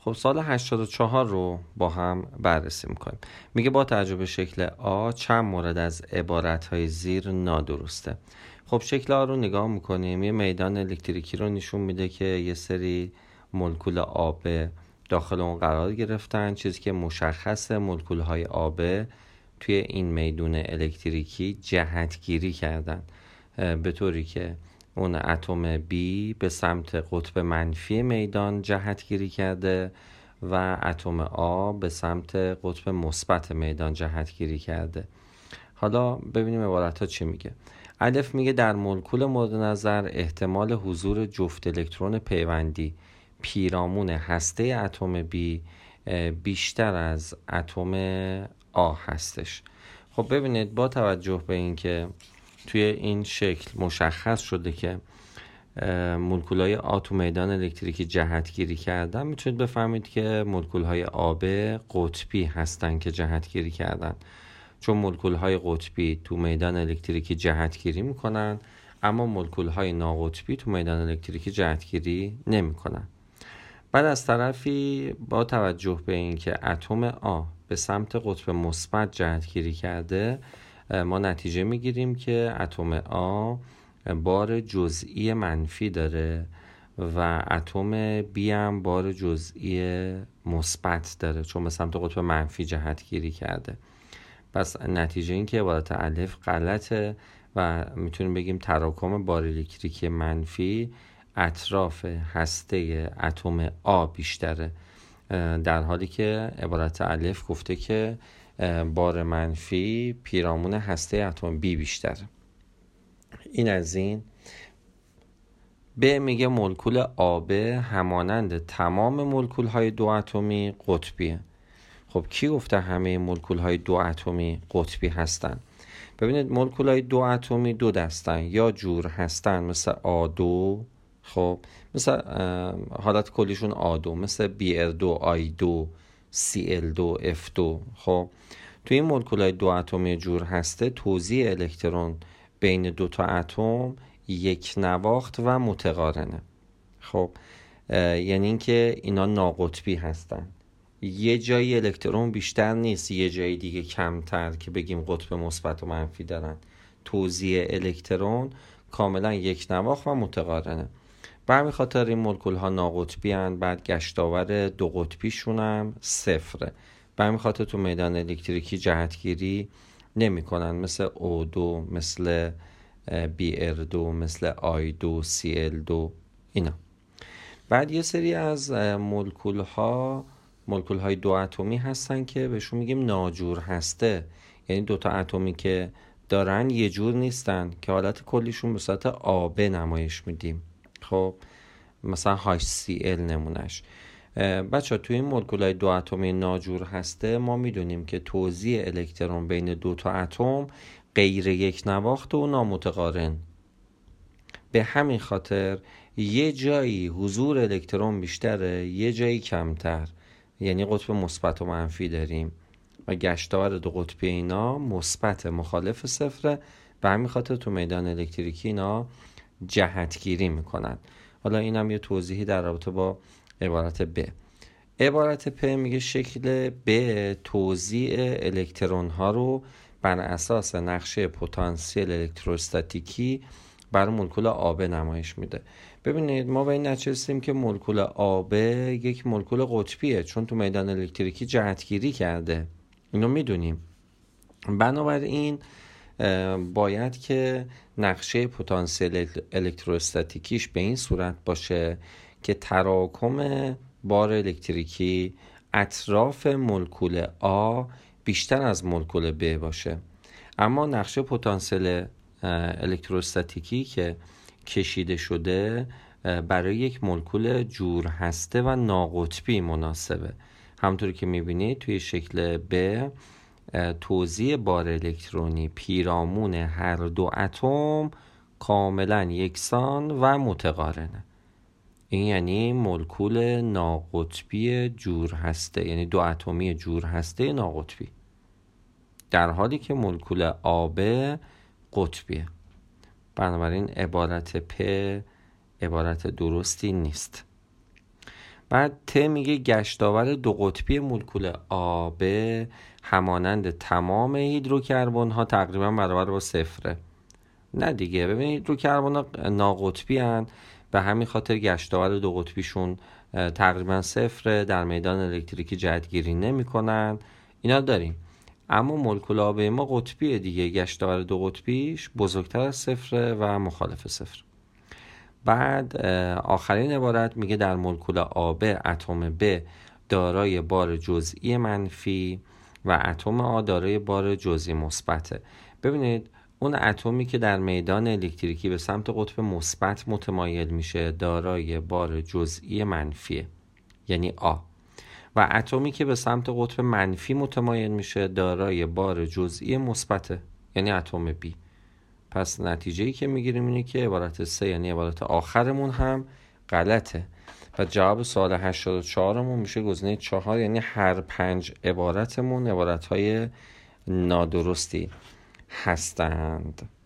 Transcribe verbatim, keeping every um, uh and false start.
خب سوال هشتاد و چهار رو با هم بررسی میکنیم. میگه با توجه به شکل آ چند مورد از عبارتهای زیر نادرسته. خب شکل آ رو نگاه میکنیم، یه میدان الکتریکی رو نشون میده که یه سری مولکول آب داخل اون قرار گرفتن. چیزی که مشخصه مولکول های آب توی این میدون الکتریکی جهتگیری کردن، به طوری که اون اتم B به سمت قطب منفی میدان جهتگیری کرده و اتم A به سمت قطب مثبت میدان جهتگیری کرده. حالا ببینیم عبارت ها چی میگه. الف میگه در مولکول مورد نظر احتمال حضور جفت الکترون پیوندی پیرامون هسته اتم B بیشتر از اتم A هستش. خب ببینید با توجه به این که توی این شکل مشخص شده که مولکول‌های آ تو میدان الکتریکی جهتگیری کردن، میتونید بفهمید که مولکول‌های آب قطبی هستن که جهتگیری کردن، چون مولکول‌های قطبی تو میدان الکتریکی جهتگیری میکنن اما مولکول‌های ناقطبی تو میدان الکتریکی جهتگیری نمیکنن. بعد از طرفی با توجه به این که اتم آ به سمت قطب مثبت جهتگیری کرده، ما نتیجه میگیریم که اتم آ بار جزئی منفی داره و اتم B هم بار جزئی مثبت داره، چون به سمت قطب منفی جهتگیری کرده. پس نتیجه این که عبارت الف غلطه و میتونیم بگیم تراکم بار الکتریکی منفی اطراف هسته اتم آ بیشتره، در حالی که عبارت الف گفته که بار منفی پیرامون هسته اتم B بیشتره. این از این. ب میگه مولکول آب همانند تمام مولکول های دو اتمی قطبیه. خب کی گفته همه مولکول های دو اتمی قطبی هستن؟ ببینید مولکول های دو اتمی دو دستن، یا جور هستن مثل آ دو، خب مثل حالت کلیشون آ دو، مثل بی ار دو، آی دو، سی ال دو، اف دو. خب توی این مولکول های دو اتمی جور هسته توزیع الکترون بین دو تا اتم یک نواخت و متقارنه. خب یعنی اینکه اینا ناقطبی هستن، یه جایی الکترون بیشتر نیست یه جایی دیگه کمتر که بگیم قطب مثبت و منفی دارن. توزیع الکترون کاملا یک نواخت و متقارنه. به همین خاطر این مولکول ها ناقطبی هن. بعد گشتاور دو قطبیشون هم صفره. به همین خاطر تو میدان الکتریکی جهتگیری نمی کنن، مثل او دو، مثل بی ار دو، مثل آی دو، سی ال دو، اینا. بعد یه سری از مولکول ها مولکول های دو اتمی هستن که بهشون میگیم ناجور هسته، یعنی دو تا اتمی که دارن یه جور نیستن، که حالت کلیشون به صورت آبه نمایش میدیم. خب مثلا هاچ سی ال نمونش. بچه توی این مولکول های دو اتمی ناجور هسته ما میدونیم که توزیع الکترون بین دو تا اتم غیر یک نواخت و نامتقارن. به همین خاطر یه جایی حضور الکترون بیشتره، یه جایی کمتر، یعنی قطب مثبت و منفی داریم و گشتاور دو قطبی اینا مثبت مخالف صفره. به همین خاطر تو میدان الکتریکی اینا جهتگیری میکنن. حالا اینم یه توضیحی در رابطه با عبارت ب. عبارت پ میگه شکل ب توزیع الکترون ها رو بر اساس نقشه پتانسیل الکتروستاتیکی برای مولکول آب نمایش میده. ببینید ما به این نتیجه رسیدیم که مولکول آب یک مولکول قطبیه، چون تو میدان الکتریکی جهتگیری کرده، اینو میدونیم. بنابراین باید که نقشه پتانسیل الکتروستاتیکیش به این صورت باشه که تراکم بار الکتریکی اطراف مولکول آ بیشتر از مولکول ب باشه. اما نقشه پتانسیل الکتروستاتیکی که کشیده شده برای یک مولکول جور هسته و ناقطبی مناسبه. همونطوری که میبینید توی شکل ب توزیع بار الکترونی پیرامون هر دو اتم کاملا یکسان و متقارنه. این یعنی مولکول ناقطبی جور هسته، یعنی دو اتمی جور هسته ناقطبی، در حالی که مولکول آب قطبیه. بنابراین عبارت پ عبارت درستی نیست. بعد ت میگه گشتاور دو قطبی مولکول آب همانند تمام هیدروکربن ها تقریبا برابر با صفره. نه دیگه، ببینید هیدروکربن ها ناقطبی هن، به همین خاطر گشتاور دو قطبیشون تقریبا صفره، در میدان الکتریکی جهتگیری نمی کنن. اینا داریم. اما مولکول آب ما قطبیه دیگه، گشتاور دو قطبیش بزرگتر از صفره و مخالف صفر. بعد آخرین عبارت میگه در مولکول آب اتم ب دارای بار جزئی منفی و اتم آ دارای بار جزئی مثبته. ببینید اون اتمی که در میدان الکتریکی به سمت قطب مثبت متمایل میشه دارای بار جزئی منفیه، یعنی آ، و اتمی که به سمت قطب منفی متمایل میشه دارای بار جزئی مثبته، یعنی اتم بی. پس نتیجه‌ای که میگیریم اینه که عبارت سه یعنی عبارت آخرمون هم غلطه و جواب سوال هشتاد و چهارمون میشه گزینه چهار، یعنی هر پنج عبارتمون عبارتهای نادرستی هستند.